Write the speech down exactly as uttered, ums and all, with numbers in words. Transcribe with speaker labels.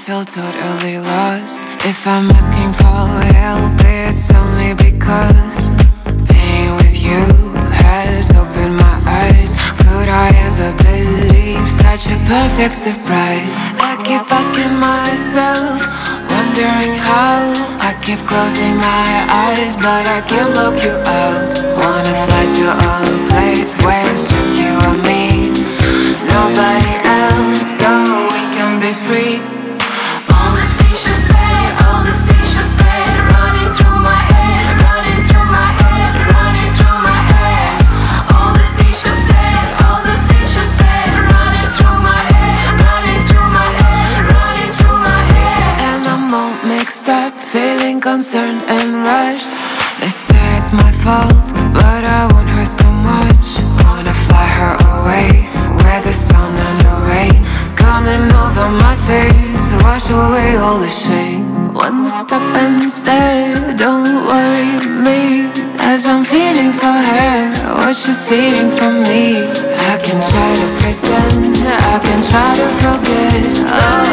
Speaker 1: feel totally lost. If I'm asking for help, it's only because being with you has opened my eyes. Could I ever believe such a perfect surprise? I keep asking myself, wondering how. I keep closing my eyes, but I can't block you out. Wanna fly to a place where it's just you and me, nobody else, so we can be free. All the things you said, all the things you said, running through my head, running through my head, running through my head. All the things you said, all the things you said, running through my head, running through my head, running through my head. And I'm all mixed up, feeling concerned and rushed. They say it's my fault, but I want her so much. Wanna fly her away, where the sun and the rain coming over my face, wash away all the shame. Wanna stop and stare, don't worry me, as I'm feeling for her what she's feeling for me. I can try to pretend, I can try to forget, oh.